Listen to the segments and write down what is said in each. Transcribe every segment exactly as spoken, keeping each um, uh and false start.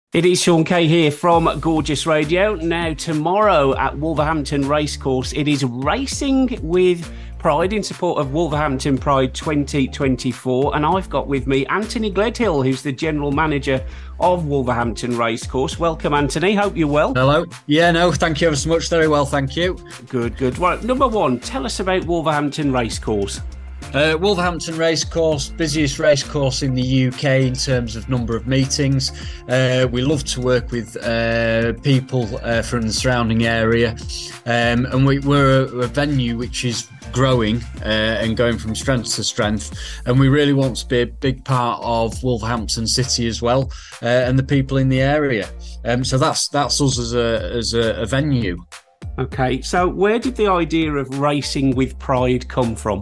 It is Sean Kay here from Gorgeous Radio. Now, tomorrow at Wolverhampton Racecourse, it is Racing with Pride in support of Wolverhampton Pride twenty twenty-four. And I've got with me Anthony Gledhill, who's the General Manager of Wolverhampton Racecourse. Welcome, Anthony. Hope you're well. Hello. Yeah, no, thank you ever so much. Very well, thank you. Good, good. Well, number one, tell us about Wolverhampton Racecourse. Uh, Wolverhampton Racecourse, busiest racecourse in the U K in terms of number of meetings. Uh, we love to work with uh, people uh, from the surrounding area, um, and we, we're a, a venue which is growing uh, and going from strength to strength, and we really want to be a big part of Wolverhampton City as well, uh, and the people in the area. Um, so that's that's us as a as a, a venue. Okay, so where did the idea of Racing with Pride come from?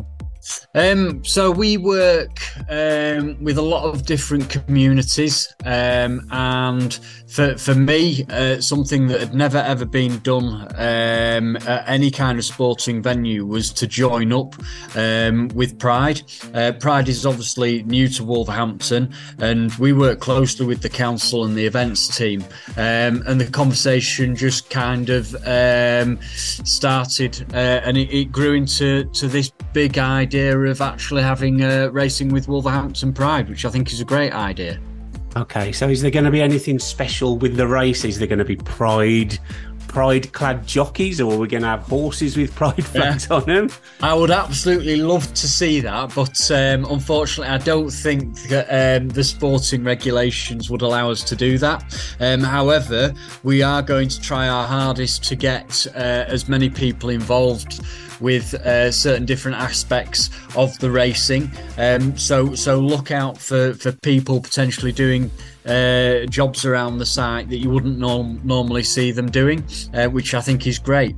Um, so we work um, with a lot of different communities, um, and for for me, uh, something that had never ever been done um, at any kind of sporting venue was to join up um, with Pride. Uh, Pride is obviously new to Wolverhampton, and we work closely with the council and the events team, um, and the conversation just kind of um, started, uh, and it, it grew into to this big idea of actually having uh, Racing with Wolverhampton Pride, which I think is a great idea. Okay, so is there going to be anything special with the race? Is there going to be Pride Pride clad jockeys, or are we going to have horses with Pride flags yeah. on them? I would absolutely love to see that, but um, unfortunately I don't think that um, the sporting regulations would allow us to do that. Um, however, we are going to try our hardest to get uh, as many people involved with uh, certain different aspects of the racing. Um, so so look out for, for people potentially doing uh, jobs around the site that you wouldn't norm- normally see them doing, uh, which I think is great.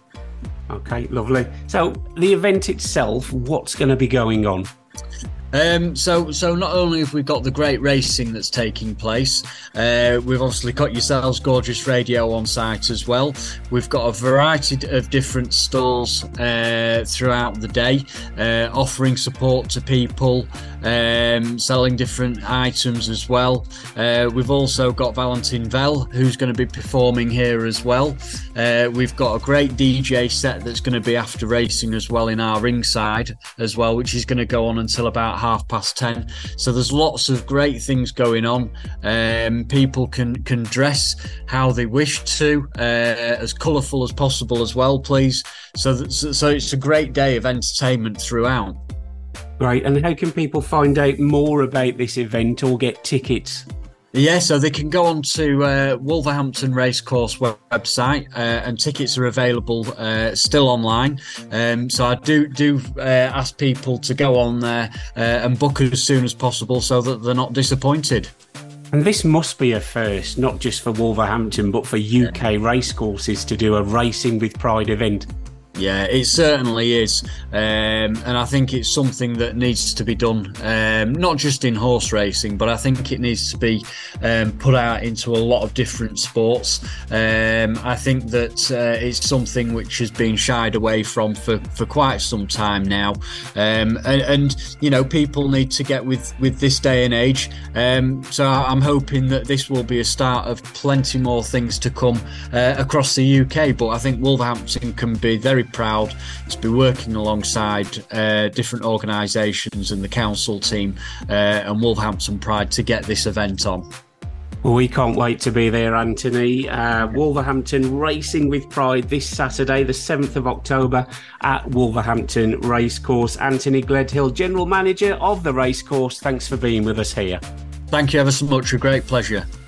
Okay, lovely. So the event itself, what's going to be going on? Um, so, so not only have we got the great racing that's taking place, uh, we've obviously got yourselves Gorgeous Radio on site as well. We've got a variety of different stalls uh, throughout the day, uh, offering support to people, um, selling different items as well. Uh, we've also got Valentin Vell, who's going to be performing here as well. Uh, we've got a great D J set that's going to be after racing as well in our ringside as well, which is going to go on until about half past ten. So there's lots of great things going on. Um, people can can dress how they wish to, uh, as colourful as possible as well, please. So that, so it's a great day of entertainment throughout. Great. And how can people find out more about this event or get tickets? Yeah, so they can go on to uh, Wolverhampton Racecourse website, uh, and tickets are available uh, still online. Um, so I do do uh, ask people to go on there uh, and book as soon as possible so that they're not disappointed. And this must be a first, not just for Wolverhampton, but for U K yeah. racecourses to do a Racing with Pride event. Yeah, it certainly is, um, and I think it's something that needs to be done, um, not just in horse racing, but I think it needs to be um, put out into a lot of different sports. Um, I think that uh, it's something which has been shied away from for, for quite some time now, um, and, and you know, people need to get with, with this day and age. Um, so I'm hoping that this will be a start of plenty more things to come uh, across the U K. But I think Wolverhampton can be very proud to be working alongside uh, different organisations and the council team uh, and Wolverhampton Pride to get this event on. Well, we can't wait to be there, Anthony. Uh, Wolverhampton Racing with Pride this Saturday, the seventh of October at Wolverhampton Racecourse. Anthony Gledhill, General Manager of the Racecourse, thanks for being with us here. Thank you ever so much, a great pleasure.